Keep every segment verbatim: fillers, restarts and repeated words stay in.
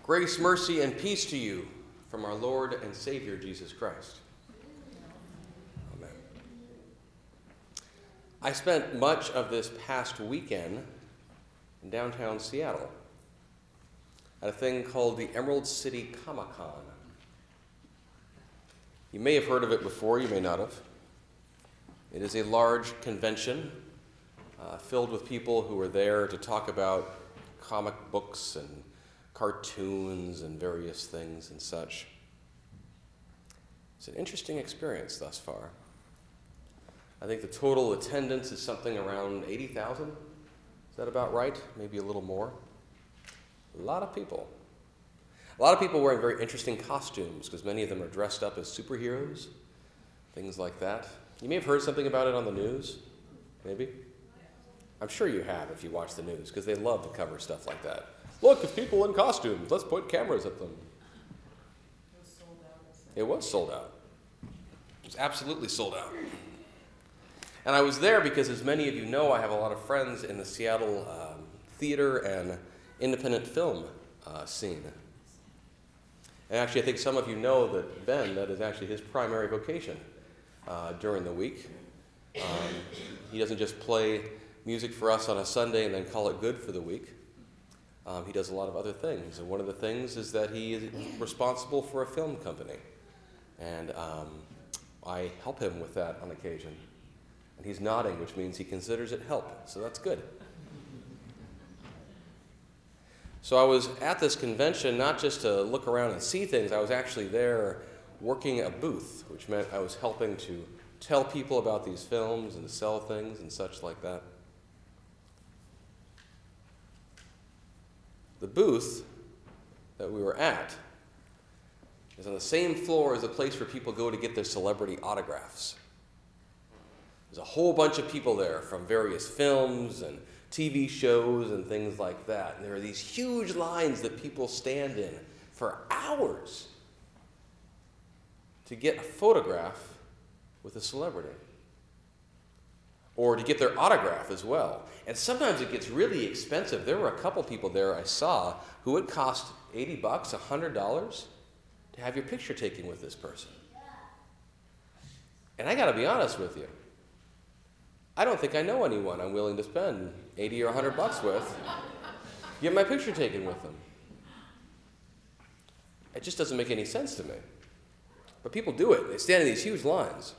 Grace, mercy, and peace to you from our Lord and Savior, Jesus Christ. Amen. I spent much of this past weekend in downtown Seattle at a thing called the Emerald City Comic-Con. You may have heard of it before, you may not have. It is a large convention uh, filled with people who are there to talk about comic books and cartoons and various things and such. It's an interesting experience thus far. I think the total attendance is something around eighty thousand. Is that about right? Maybe a little more. A lot of people. A lot of people wearing very interesting costumes because many of them are dressed up as superheroes, things like that. You may have heard something about it on the news, maybe. I'm sure you have if you watch the news because they love to cover stuff like that. Look, it's people in costumes. Let's point cameras at them. It was sold out. It was sold out. It was absolutely sold out. And I was there because, as many of you know, I have a lot of friends in the Seattle um, theater and independent film uh, scene. And actually, I think some of you know that Ben, that is actually his primary vocation uh, during the week. Um, he doesn't just play music for us on a Sunday and then call it good for the week. Um, he does a lot of other things, and one of the things is that he is responsible for a film company, and um, I help him with that on occasion. And he's nodding, which means he considers it help, so that's good. So I was at this convention not just to look around and see things, I was actually there working a booth, which meant I was helping to tell people about these films and to sell things and such like that. The booth that we were at is on the same floor as the place where people go to get their celebrity autographs. There's a whole bunch of people there from various films and T V shows and things like that. And there are these huge lines that people stand in for hours to get a photograph with a celebrity, or to get their autograph as well. And sometimes it gets really expensive. There were a couple people there I saw who it cost eighty bucks, one hundred dollars to have your picture taken with this person. And I got to be honest with you. I don't think I know anyone I'm willing to spend eighty or one hundred bucks with to get my picture taken with them. It just doesn't make any sense to me. But people do it. They stand in these huge lines.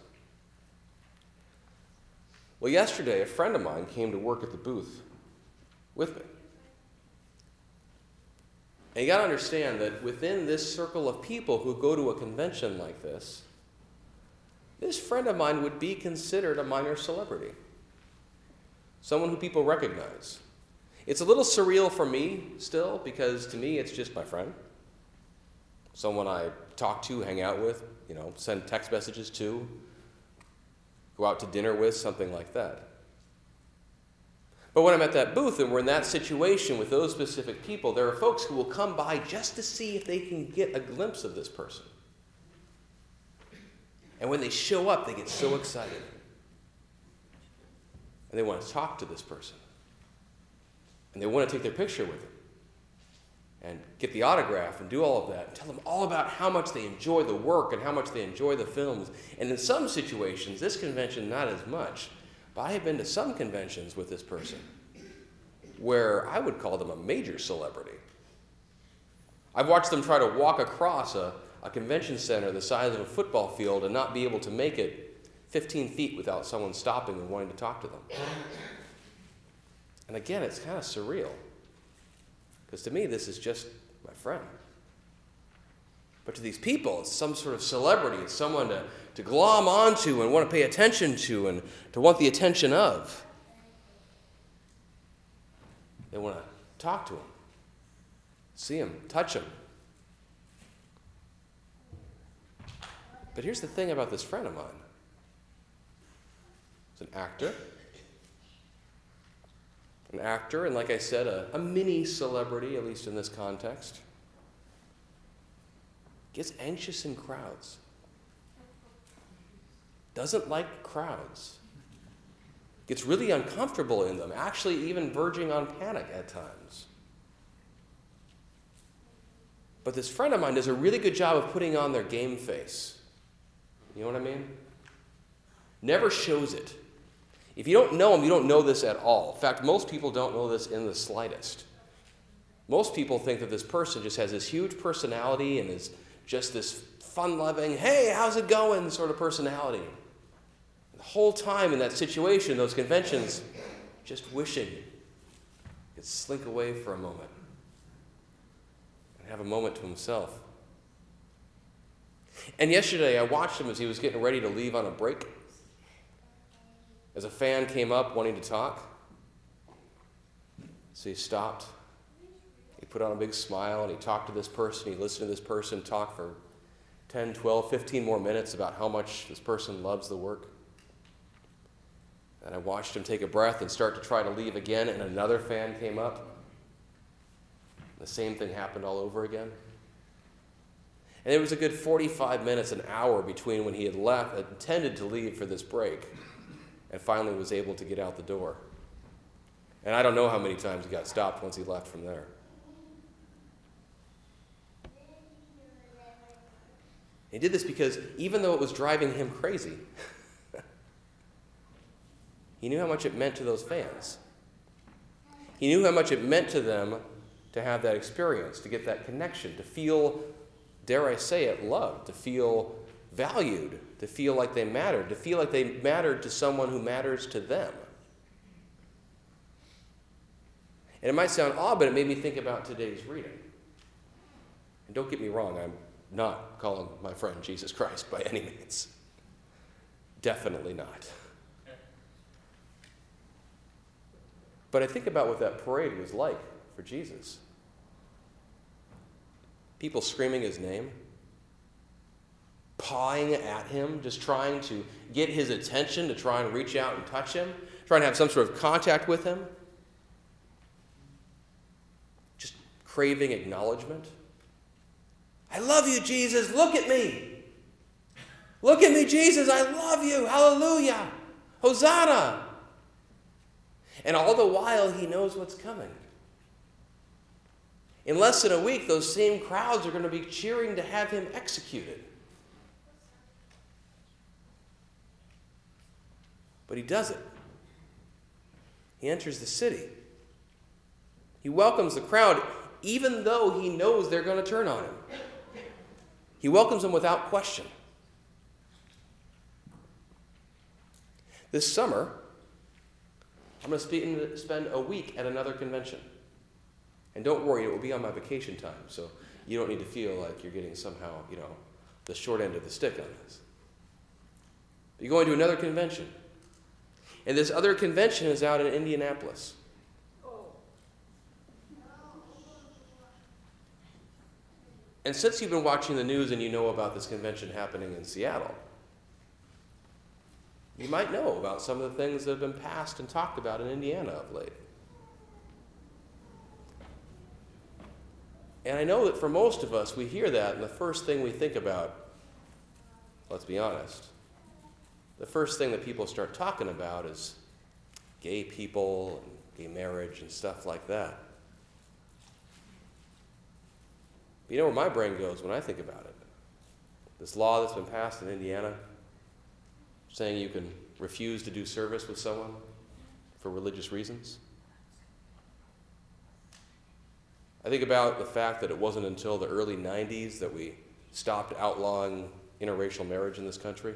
Well, yesterday, a friend of mine came to work at the booth with me. And you got to understand that within this circle of people who go to a convention like this, this friend of mine would be considered a minor celebrity, someone who people recognize. It's a little surreal for me still, because to me it's just my friend, someone I talk to, hang out with, you know, send text messages to, go out to dinner with, something like that. But when I'm at that booth and we're in that situation with those specific people, there are folks who will come by just to see if they can get a glimpse of this person. And when they show up, they get so excited. And they want to talk to this person. And they want to take their picture with him. And get the autograph and do all of that. And tell them all about how much they enjoy the work and how much they enjoy the films. And in some situations, this convention, not as much. But I have been to some conventions with this person where I would call them a major celebrity. I've watched them try to walk across a, a convention center the size of a football field and not be able to make it fifteen feet without someone stopping and wanting to talk to them. And again, it's kind of surreal. Because to me, this is just my friend. But to these people, it's some sort of celebrity. It's someone to, to glom onto and want to pay attention to and to want the attention of. They want to talk to him, see him, touch him. But here's the thing about this friend of mine. He's an actor. An actor, and like I said, a, a mini celebrity, at least in this context. Gets anxious in crowds. Doesn't like crowds. Gets really uncomfortable in them, actually even verging on panic at times. But this friend of mine does a really good job of putting on their game face. You know what I mean? Never shows it. If you don't know him, you don't know this at all. In fact, most people don't know this in the slightest. Most people think that this person just has this huge personality and is just this fun-loving, hey, how's it going sort of personality. The whole time in that situation, those conventions, just wishing he could slink away for a moment and have a moment to himself. And yesterday, I watched him as he was getting ready to leave on a break. As a fan came up wanting to talk, so he stopped. He put on a big smile and he talked to this person. He listened to this person talk for ten, twelve, fifteen more minutes about how much this person loves the work. And I watched him take a breath and start to try to leave again, and another fan came up. The same thing happened all over again. And it was a good forty-five minutes, an hour between when he had left, intended to leave for this break, and finally was able to get out the door. And I don't know how many times he got stopped once he left from there. He did this because even though it was driving him crazy, he knew how much it meant to those fans. He knew how much it meant to them to have that experience, to get that connection, to feel, dare I say it, loved, to feel valued, to feel like they mattered, to feel like they mattered to someone who matters to them. And it might sound odd, but it made me think about today's reading. And don't get me wrong, I'm not calling my friend Jesus Christ by any means. Definitely not. But I think about what that parade was like for Jesus. People screaming his name, pawing at him, just trying to get his attention, to try and reach out and touch him, trying to have some sort of contact with him, just craving acknowledgement. I love you, Jesus. Look at me. Look at me, Jesus. I love you. Hallelujah. Hosanna. And all the while, he knows what's coming. In less than a week, those same crowds are going to be cheering to have him executed. But he does it. He enters the city. He welcomes the crowd, even though he knows they're going to turn on him. He welcomes them without question. This summer, I'm going to spend a week at another convention. And don't worry, it will be on my vacation time, so you don't need to feel like you're getting somehow, you know, the short end of the stick on this. You're going to another convention. And this other convention is out in Indianapolis. And since you've been watching the news and you know about this convention happening in Seattle, you might know about some of the things that have been passed and talked about in Indiana of late. And I know that for most of us, we hear that, and the first thing we think about, let's be honest, the first thing that people start talking about is gay people and gay marriage and stuff like that. But you know where my brain goes when I think about it? This law that's been passed in Indiana saying you can refuse to do service with someone for religious reasons. I think about the fact that it wasn't until the early nineties that we stopped outlawing interracial marriage in this country.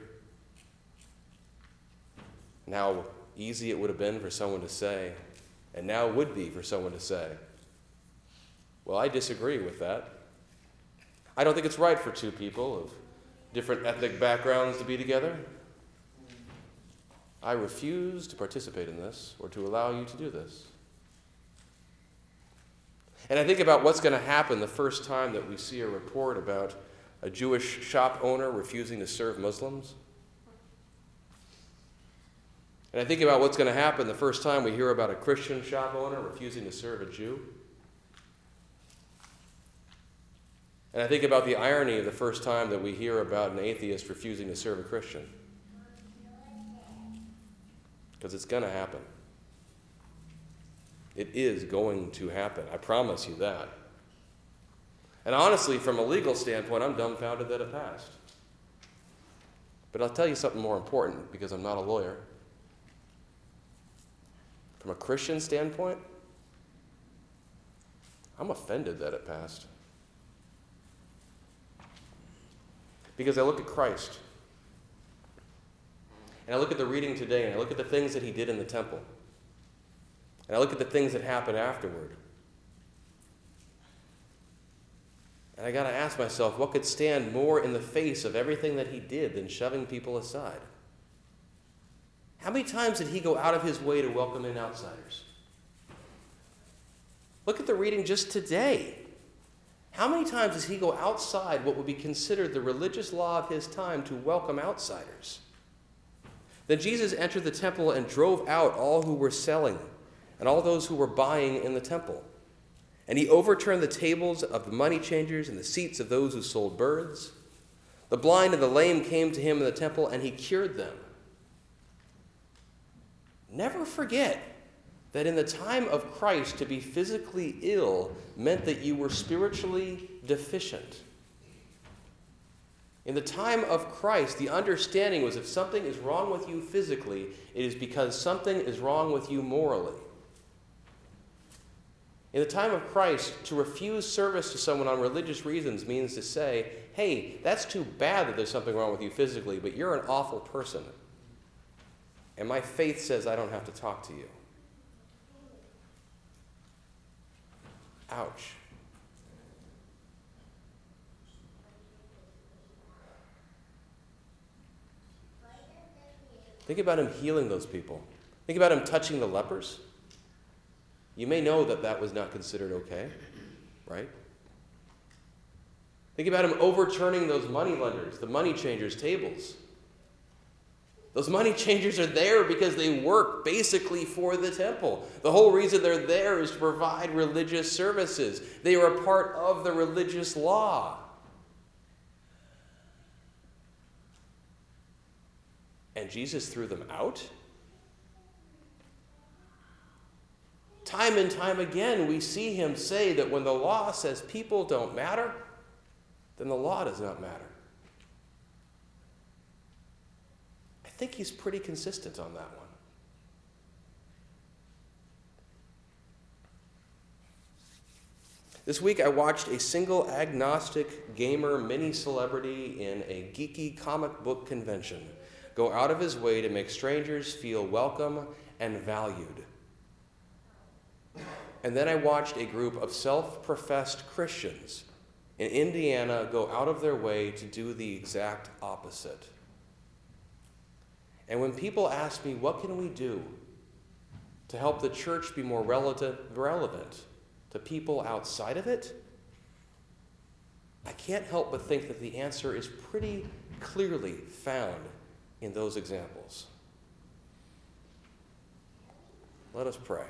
And how easy it would have been for someone to say, and now would be for someone to say, well, I disagree with that. I don't think it's right for two people of different ethnic backgrounds to be together. I refuse to participate in this or to allow you to do this. And I think about what's going to happen the first time that we see a report about a Jewish shop owner refusing to serve Muslims. And I think about what's going to happen the first time we hear about a Christian shop owner refusing to serve a Jew. And I think about the irony of the first time that we hear about an atheist refusing to serve a Christian. Because it's going to happen. It is going to happen. I promise you that. And honestly, from a legal standpoint, I'm dumbfounded that it passed. But I'll tell you something more important, because I'm not a lawyer. From a Christian standpoint, I'm offended that it passed. Because I look at Christ, and I look at the reading today, and I look at the things that he did in the temple, and I look at the things that happened afterward. And I got to ask myself, what could stand more in the face of everything that he did than shoving people aside? How many times did he go out of his way to welcome in outsiders? Look at the reading just today. How many times does he go outside what would be considered the religious law of his time to welcome outsiders? Then Jesus entered the temple and drove out all who were selling and all those who were buying in the temple. And he overturned the tables of the money changers and the seats of those who sold birds. The blind and the lame came to him in the temple, and he cured them. Never forget that in the time of Christ, to be physically ill meant that you were spiritually deficient. In the time of Christ, the understanding was if something is wrong with you physically, it is because something is wrong with you morally. In the time of Christ, to refuse service to someone on religious reasons means to say, hey, that's too bad that there's something wrong with you physically, but you're an awful person. And my faith says I don't have to talk to you. Ouch. Think about him healing those people. Think about him touching the lepers. You may know that that was not considered okay, right? Think about him overturning those money lenders, the money changers' tables. Those money changers are there because they work basically for the temple. The whole reason they're there is to provide religious services. They are a part of the religious law. And Jesus threw them out? Time and time again, we see him say that when the law says people don't matter, then the law does not matter. I think he's pretty consistent on that one. This week I watched a single agnostic gamer mini-celebrity in a geeky comic book convention go out of his way to make strangers feel welcome and valued. And then I watched a group of self-professed Christians in Indiana go out of their way to do the exact opposite. And when people ask me, what can we do to help the church be more relative, relevant to people outside of it? I can't help but think that the answer is pretty clearly found in those examples. Let us pray.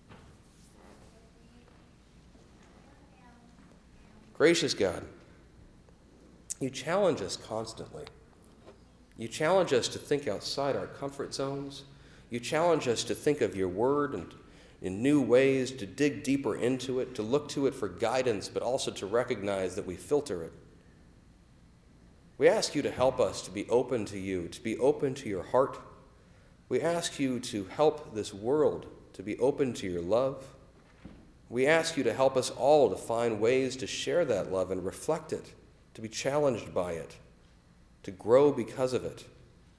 Gracious God, you challenge us constantly. You challenge us to think outside our comfort zones. You challenge us to think of your word and in new ways, to dig deeper into it, to look to it for guidance, but also to recognize that we filter it. We ask you to help us to be open to you, to be open to your heart. We ask you to help this world to be open to your love. We ask you to help us all to find ways to share that love and reflect it, to be challenged by it, to grow because of it.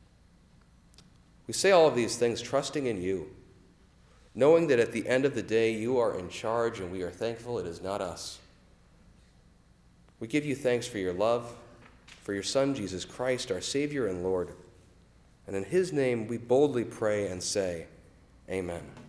We say all of these things trusting in you, knowing that at the end of the day you are in charge and we are thankful it is not us. We give you thanks for your love, for your Son, Jesus Christ, our Savior and Lord. And in his name we boldly pray and say, Amen.